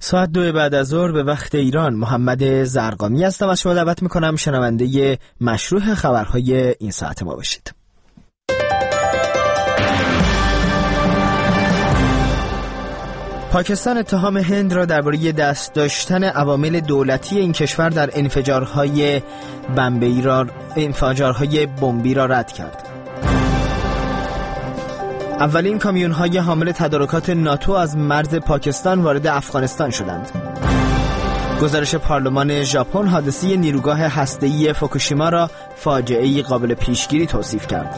ساعت 2 بعد از ظهر به وقت ایران. محمد زرقامی هستم. از شما دعوت میکنم شنونده مشروع خبرهای این ساعت ما باشید. پاکستان اتهام هند را درباره دست داشتن عوامل دولتی این کشور در انفجارهای بمبی را رد کرد. اولین کامیون‌های حامل تدارکات ناتو از مرز پاکستان وارد افغانستان شدند. گزارش پارلمان ژاپن حادثه نیروگاه هسته‌ای فوکوشیما را فاجعه‌ای قابل پیشگیری توصیف کرد.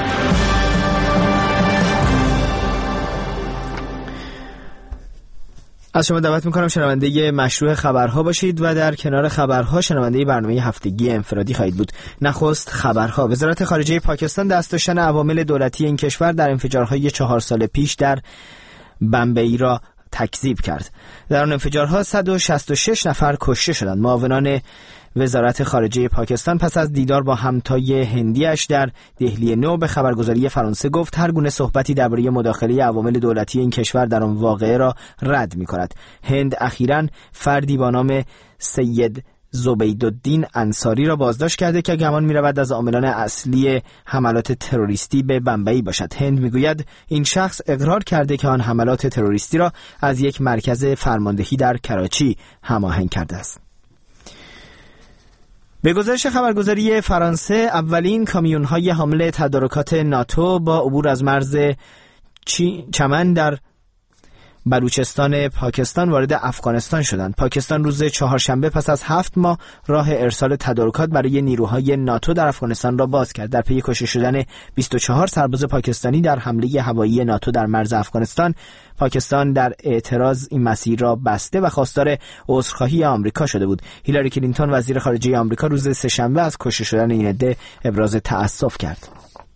از شما دعوت میکنم شنونده مشروع خبرها باشید و در کنار خبرها شنونده برنامه هفتگی انفرادی خواهید بود. نخست خبرها. وزارت خارجه پاکستان دست داشتن عوامل دولتی این کشور در انفجارهای 4 سال پیش در بمبئی را تکذیب کرد. در آن انفجارها 166 نفر کشته شدند. معاونان وزارت خارجه پاکستان پس از دیدار با همتای هندیش در دهلی نو به خبرگزاری فرانسه گفت هر گونه صحبتی درباره مداخله عوامل دولتی این کشور در آن واقعه را رد می‌کند. هند اخیراً فردی با نام سید زبیدالدین انصاری را بازداشت کرده که گمان می‌رود از عاملان اصلی حملات تروریستی به بمبئی باشد. هند می‌گوید این شخص اقرار کرده که آن حملات تروریستی را از یک مرکز فرماندهی در کراچی هماهنگ کرده است. به گزارش خبرگزاری فرانسه اولین کامیون‌های حامل تدارکات ناتو با عبور از مرز چمن در بلوچستان پاکستان وارد افغانستان شدند. پاکستان روز چهارشنبه پس از 7 ماه راه ارسال تدارکات برای نیروهای ناتو در افغانستان را باز کرد. در پی کشته شدن 24 سرباز پاکستانی در حمله هوایی ناتو در مرز افغانستان، پاکستان در اعتراض این مسیر را بسته و خواستار عذرخواهی آمریکا شده بود. هیلاری کلینتون وزیر خارجه آمریکا روز سه‌شنبه از کشته شدن این عده ابراز تأسف کرد.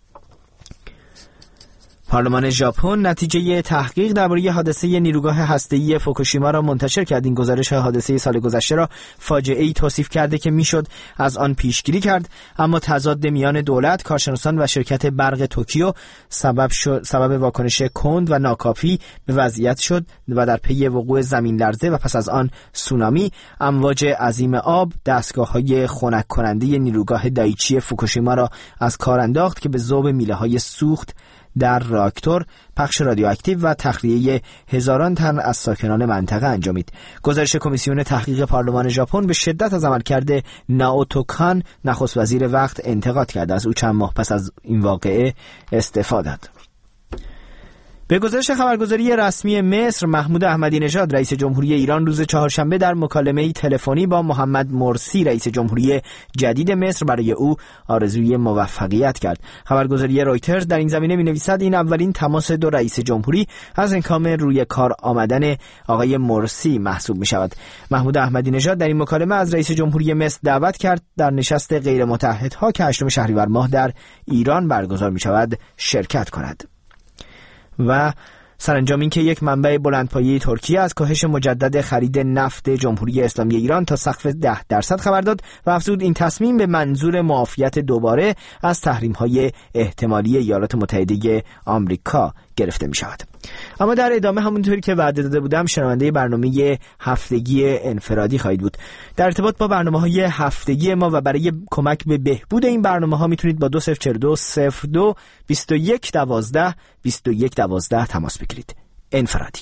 پارلمان ژاپن نتیجه تحقیق درباره حادثه نیروگاه هسته‌ای فوکوشیما را منتشر کرد. این گزارش حادثه سال گذشته را فاجعه‌ای توصیف کرده که میشد از آن پیشگیری کرد، اما تضاد میان دولت، کارشناسان و شرکت برق توکیو سبب واکنش کند و ناکافی به وضعیت شد و در پی وقوع زمین لرزه و پس از آن سونامی، امواج عظیم آب دستگاه‌های خنک کننده نیروگاه دایچی فوکوشیما را از کار انداخت که به ذوب میله‌های سوخت در راکتور، پخش رادیواکتیو و تخلیه هزاران تن از ساکنان منطقه انجامید. گزارش کمیسیون تحقیق پارلمان ژاپن به شدت از عملکرد نائوتو کان، نخست وزیر وقت، انتقاد کرد. از او چند ماه پس از این واقعه استعفا داد. به گزارش خبرگزاری رسمی مصر، محمود احمدی نژاد رئیس جمهوری ایران روز چهارشنبه در مکالمه‌ای تلفنی با محمد مرسی رئیس جمهوری جدید مصر برای او آرزوی موفقیت کرد. خبرگزاری رویترز در این زمینه می‌نویسد این اولین تماس دو رئیس جمهوری از هنگام روی کار آمدن آقای مرسی محسوب می‌شود. محمود احمدی نژاد در این مکالمه از رئیس جمهوری مصر دعوت کرد در نشست غیرمتحدها که 8 شهریور ماه در ایران برگزار می‌شود شرکت کند. و سرانجام این که یک منبع بلندپایه ترکیه از کاهش مجدد خرید نفت جمهوری اسلامی ایران تا سقف 10% خبر داد و افزود این تصمیم به منظور معافیت دوباره از تحریم‌های احتمالی ایالات متحده آمریکا گرفته می شود. اما در ادامه همونطوری که وعده داده بودم شنونده برنامه هفتگی انفرادی خواهید بود. در ارتباط با برنامه‌های هفتگی ما و برای کمک به بهبود این برنامه‌ها میتونید با 2042 02 21 12 21 12 تماس بگیرید. انفرادی.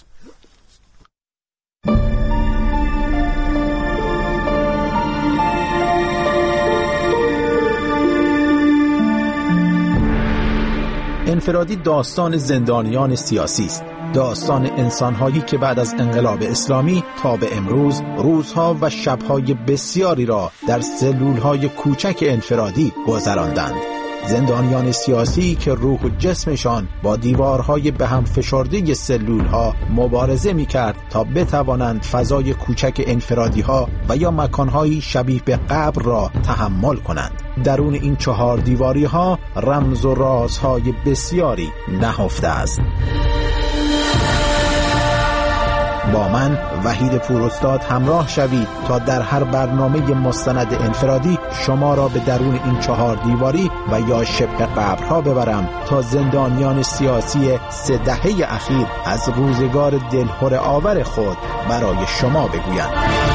انفرادی داستان زندانیان سیاسی است، داستان انسان‌هایی که بعد از انقلاب اسلامی تا به امروز روزها و شب‌های بسیاری را در سلول‌های کوچک انفرادی گذراندند. زندانیان سیاسی که روح و جسمشان با دیوارهای به هم فشرده سلول‌ها مبارزه می‌کرد تا بتوانند فضای کوچک انفرادی‌ها و یا مکان‌های شبیه به قبر را تحمل کنند. درون این 4 دیواری‌ها رمز و رازهای بسیاری نهفته است. با من من وحید پوراستاد همراه شوید تا در هر برنامه مستند انفرادی شما را به درون این 4 دیواری و یا شبه قبرها ببرم تا زندانیان سیاسی 3 دهه اخیر از روزگار دلخور آور خود برای شما بگویند.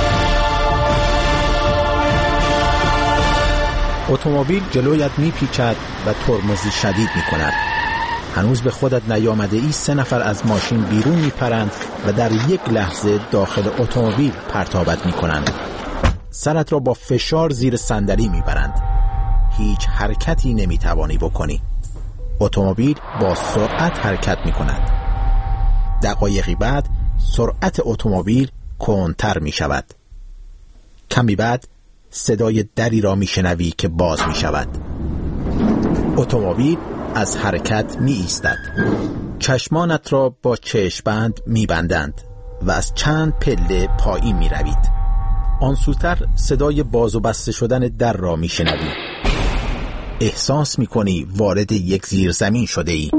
اتومبیل جلویت میپیچد و ترمزی شدید میکند. هنوز به خودت نیامده ای 3 نفر از ماشین بیرون میپرند و در یک لحظه داخل اتومبیل پرتابت میکنند. سرت را با فشار زیر صندلی میبرند. هیچ حرکتی نمیتوانی بکنی. اتومبیل با سرعت حرکت میکند. دقایقی بعد سرعت اتومبیل کندتر میشود. کمی بعد صدای دری را میشنوی که باز میشود. اتومبیل از حرکت می ایستد. چشمانت را با چشم‌بند می بندند و از چند پله پایین می روید. آن سوتر صدای باز و بسته شدن در را می شنوی. احساس می کنی وارد یک زیرزمین شده ای.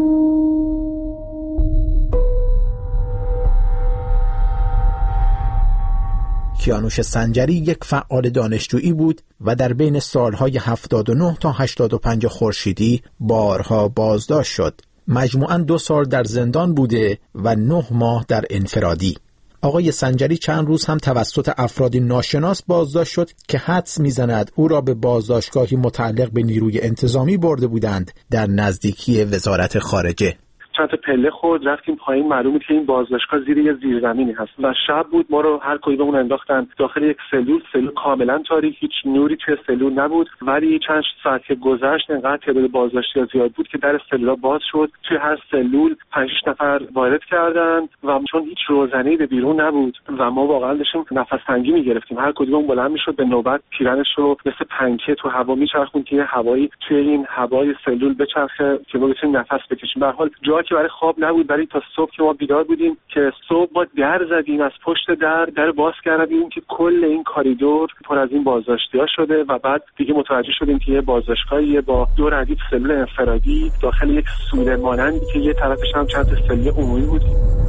کیانوش سنجری یک فعال دانشجویی بود و در بین سالهای 79 تا 85 خورشیدی بارها بازداشت شد. مجموعاً 2 سال در زندان بوده و 9 ماه در انفرادی. آقای سنجری چند روز هم توسط افرادی ناشناس بازداشت شد که حدس می‌زند او را به بازداشتگاهی متعلق به نیروی انتظامی برده بودند در نزدیکی وزارت خارجه. چند تا پله خورد رفتیم پایین، معلومه که این بازداشتگاه زیر یه زیرزمینی هست و شب بود. ما رو هر کدوممون انداختن داخل یک سلول کاملا تاریک، هیچ نوری توی سلول نبود. ولی چند ساعت که گذشت انقدر تعداد بازداشتی‌ها زیاد بود که در سلول‌ها باز شد. توی هر سلول 5-6 نفر وارد کردن و چون هیچ روزنه‌ای به بیرون نبود و ما واقعا داشتیم نفس تنگی می‌گرفتیم. هر کدوممون بلند می‌شد به نوبت پیرنش رو مثل پنکه تو هوا می‌چرخوند که هوایی توی این هوای سلول بچرخه که ما بتونیم نفس بکشیم. به هر حال که برای خواب نبود، برای تا صبح که ما بیدار بودیم که صبح ما در زدیم، از پشت در باز کردیم که کل این کاریدور پر از این بازداشتی‌ها شده و بعد دیگه متوجه شدیم که یه بازداشتگاهیه با 2 ردیف سلول انفرادی داخل یک سوله مانندی که یه طرفش هم چند تا سلول عمومی بود.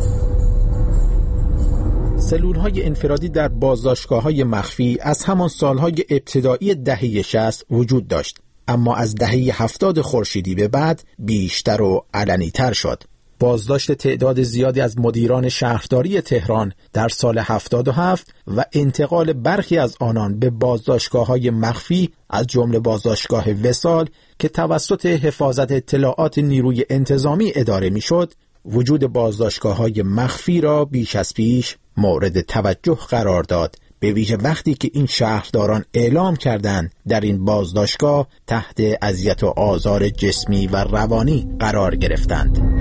سلول‌های انفرادی در بازداشتگاه‌های مخفی از همان سال‌های ابتدایی دهه 60 وجود داشت، اما از دهه 70 خورشیدی به بعد بیشتر و علنی‌تر شد. بازداشت تعداد زیادی از مدیران شهرداری تهران در سال 77 و انتقال برخی از آنان به بازداشتگاه‌های مخفی از جمله بازداشتگاه وصال که توسط حفاظت اطلاعات نیروی انتظامی اداره می‌شد، وجود بازداشتگاه‌های مخفی را بیش از پیش مورد توجه قرار داد، به ویژه وقتی که این شهرداران اعلام کردند در این بازداشتگاه تحت اذیت و آزار جسمی و روانی قرار گرفتند.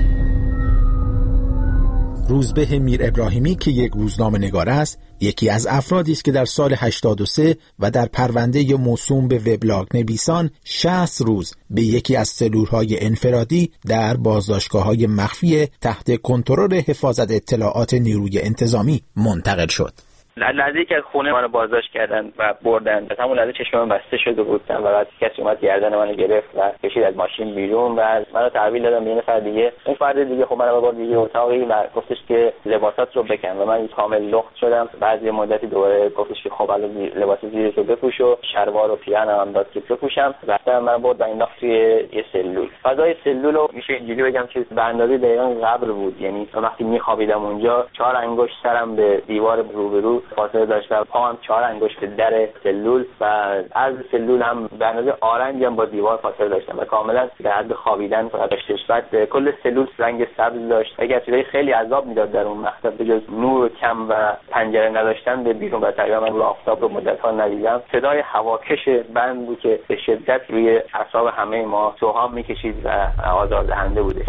روزبه میر ابراهیمی که یک روزنامه‌نگار است، یکی از افرادی است که در سال 83 و در پرونده موسوم به وبلاگ نویسان 60 روز به یکی از سلول‌های انفرادی در بازداشتگاه‌های مخفی تحت کنترل حفاظت اطلاعات نیروی انتظامی منتقل شد. لحظه‌ای که از خونه منو بازداشت کردن و بردن، از همون لحظه چشمم بسته شد و بودم و بعد کسی اومد گردن منو گرفت و کشید از ماشین بیرون و منو تحویل دادن به یه نفر دیگه. این فرد دیگه خب منو برد دیگه اتاقی و گفتش که لباسات رو بکن و من کامل لخت شدم. بعد یه مدتی دوباره گفتش که خب الان لباس زیرتو بپوش و شلوار و پیراهن هم داد که بپوشم. بعد من برد و انداخت توی یه سلول. فضای سلول رو میشه اینجوری بگم که به اندازه دقیقاً قبر بود. یعنی وقتی میخوابیدم اونجا 4 انگشت سرم به دیوار روبرو فاصله داشتم، پاهم 4 انگشت به در سلول و از سلول هم به اندازه آرنج هم با دیوار فاصله داشتم و کاملا در حد خوابیدن فقط داشتش. بعد کل سلول رنگ سبز داشت. اگه چیزای خیلی عذاب میداد در اون مقطع به جز نور کم و پنجره نداشتن به بیرون و تقریبا من رو آفتاب رو مدت‌ها ندیدم. صدای هواکش بند بود که به شدت روی اعصاب همه ما سوهام میکشید و آزاردهنده بوده.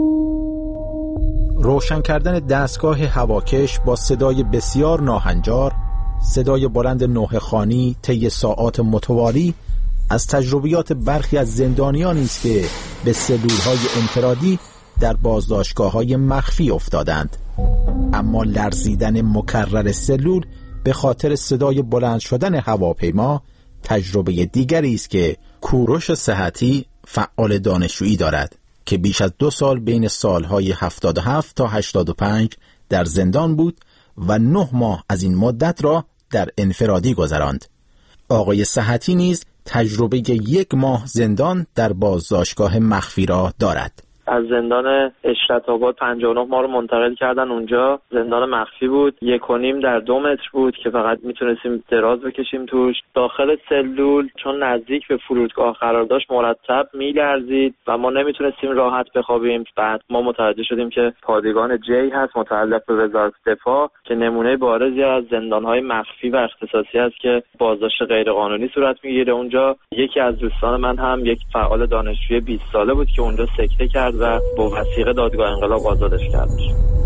روشن کردن دستگاه هواکش با صدای بسیار ناهنجار، صدای بلند نوحه‌خوانی طی ساعات متوالی از تجربیات برخی از زندانیانی است که به سلول‌های انفرادی در بازداشتگاه‌های مخفی افتادند. اما لرزیدن مکرر سلول به خاطر صدای بلند شدن هواپیما تجربه دیگری است که کوروش صحتی فعال دانشجویی دارد که بیش از 2 سال بین سالهای 77 تا 85 در زندان بود و 9 ماه از این مدت را در انفرادی گذراند. آقای صحتی نیز تجربه 1 ماه زندان در بازداشتگاه مخفی را دارد. از زندان اشرت‌آباد 59 ما رو منتقل کردن اونجا. زندان مخفی بود، 1.5 در 2 متر بود که فقط میتونستیم دراز بکشیم توش. داخل سلول چون نزدیک به فرودگاه قرار داشت مرتب میلرزید و ما نمیتونستیم راحت بخوابیم. بعد ما متوجه شدیم که پادگان جی هست متعلق به وزارت دفاع که نمونه بارزی از زندان‌های مخفی و اختصاصی است که بازداشت غیرقانونی صورت میگیره اونجا. یکی از دوستان من هم یک فعال دانشجوی 20 ساله بود که اونجا سکته کرد و با وثیقه دادگاه انقلاب آزادش کردش.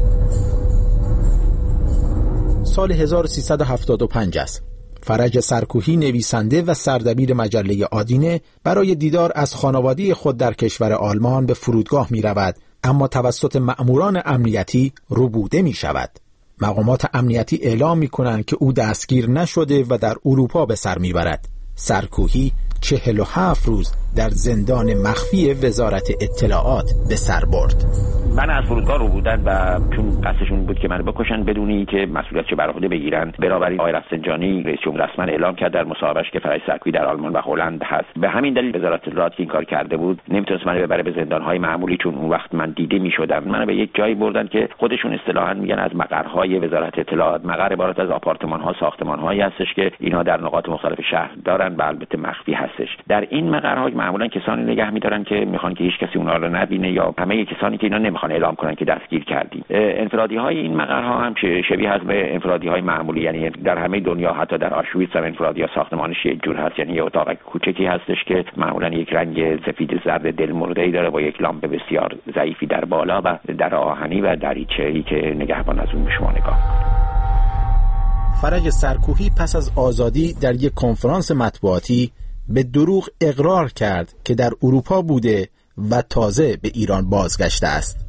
سال 1375 است. فرج سرکوهی نویسنده و سردبیر مجله آدینه برای دیدار از خانواده خود در کشور آلمان به فرودگاه می رود، اما توسط مأموران امنیتی روبوده می شود. مقامات امنیتی اعلام می کنند که او دستگیر نشده و در اروپا به سر می برد. سرکوهی 47 روز در زندان مخفی وزارت اطلاعات به سر برد. من از فرودگاه رو بودن و چون قصدشون بود که منو بکشن بدون اینکه مسئولیتش بر عهده بگیرن، بنابراین آقای رفسنجانی رئیس جمهور رسما اعلام کرد در مصاحبهش که فرج سرکوهی در آلمان و هلند هست. به همین دلیل وزارت اطلاعات که این کار کرده بود نمیتونست منو ببره به زندان‌های معمولی، چون اون وقت من دیده میشدم. منو به یک جایی بردن که خودشون اصطلاحاً میگن از مقرهای وزارت اطلاعات. مقر عبارت از آپارتمان‌ها، ساختمان‌هایی هستش که اینها در نقاط مختلف شهر دارن و البته مخفی هستش. در این مقرها معمولاً کسانی نگه می‌دارن که میخوان که هیچ کسی اونها رو نبینه یا همه کسانی که اینا نمیخوان اعلام کنن که دستگیر کردیم. انفرادی‌های این مقرها هم شبیه هست به انفرادی‌های معمولی، یعنی در همه دنیا حتی در آشویتس هم انفرادی‌ها ساختمانش یک جور هست، یعنی یه اتاق کوچکی هستش که معمولاً یک رنگ سفید زرد دلمرده‌ای داره با یک لامپ بسیار ضعیفی در بالا و در آهنی و دریچه‌ای که نگهبان از اون به شما نگاه کنه. فرج سرکوهی پس از آزادی در یک کنفرانس مطبوعاتی به دروغ اقرار کرد که در اروپا بوده و تازه به ایران بازگشته است.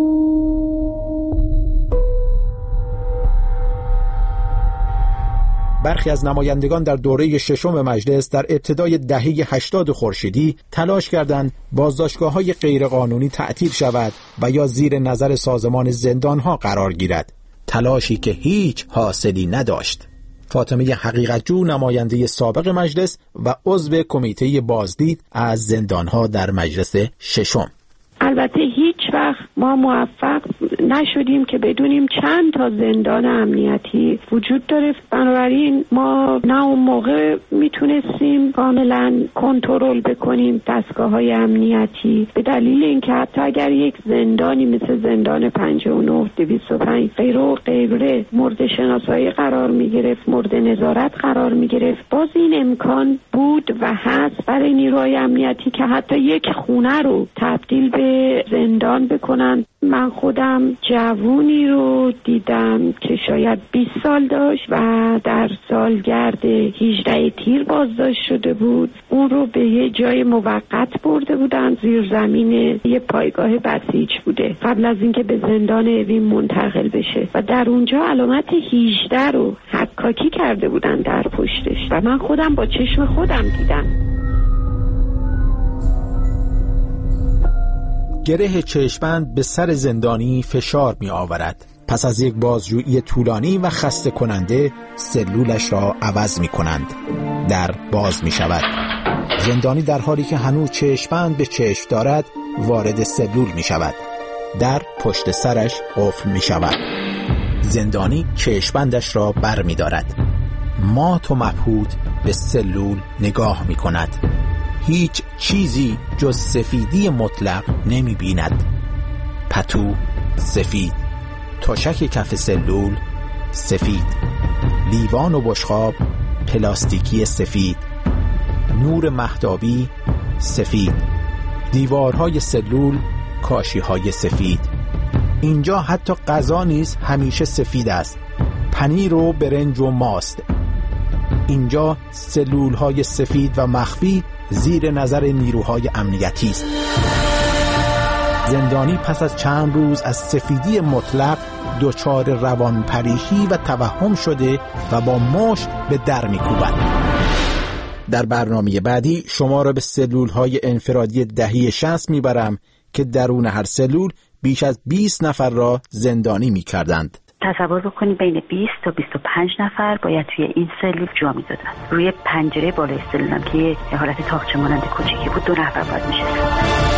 برخی از نمایندگان در دوره ششم مجلس در ابتدای دهه 80 خورشیدی تلاش کردند بازداشتگاه‌های غیرقانونی تعطیل شود و یا زیر نظر سازمان زندان‌ها قرار گیرد، تلاشی که هیچ حاصلی نداشت. فاطمه حقیقتجو نماینده سابق مجلس و عضو کمیته بازدید از زندان‌ها در مجلس ششم: البته هیچ وقت ما موفق نشدیم که بدونیم چند تا زندان امنیتی وجود داره. بنابراین ما نه اون موقع میتونستیم کاملا کنترل بکنیم دستگاه‌های امنیتی، به دلیل اینکه حتی اگر یک زندانی مثل زندان 59 205 غیر و غیره مورد شناسایی قرار میگرفت، مورد نظارت قرار میگرفت، باز این امکان بود و هست برای نیروهای امنیتی که حتی یک خونه رو تبدیل به زندان بکنن. من خودم جوونی رو دیدم که شاید 20 سال داشت و در سالگرد 18 تیر بازداشت شده بود. اون رو به یه جای موقت برده بودن، زیر زمین یه پایگاه بسیج بوده، قبل از اینکه به زندان اوین منتقل بشه و در اونجا علامت 18 رو حکاکی کرده بودن در پشتش و من خودم با چشم خودم دیدم. گره چشم‌بند به سر زندانی فشار می آورد. پس از یک بازجویی طولانی و خسته کننده سلولش را عوض می کنند. در باز می شود. زندانی در حالی که هنوز چشم‌بند به چشم دارد وارد سلول می شود. در پشت سرش قفل می شود. زندانی چشم‌بندش را بر می دارد. مات و مبهوت به سلول نگاه می کند. هیچ چیزی جز سفیدی مطلق نمی بیند. پتو سفید، تشک کف سلول سفید، لیوان و بشقاب پلاستیکی سفید، نور مهتابی سفید، دیوارهای سلول کاشیهای سفید. اینجا حتی غذا نیز همیشه سفید است، پنیر و برنج و ماست. اینجا سلولهای سفید و مخفی زیر نظر نیروهای امنیتی است. زندانی پس از چند روز از سفیدی مطلق دچار روانپریشی و توهم شده و با مشت به در می‌کوبد. در برنامه بعدی شما را به سلولهای انفرادی دهه 60 میبرم که درون هر سلول بیش از 20 نفر را زندانی می‌کردند. تصور بکنید بین 20 تا 25 نفر باید توی این سلول جا می‌دادن. روی پنجره بالای سلول هم که یه حالت تاقچه مانند کوچیکی بود 2 نفر باید میشستن.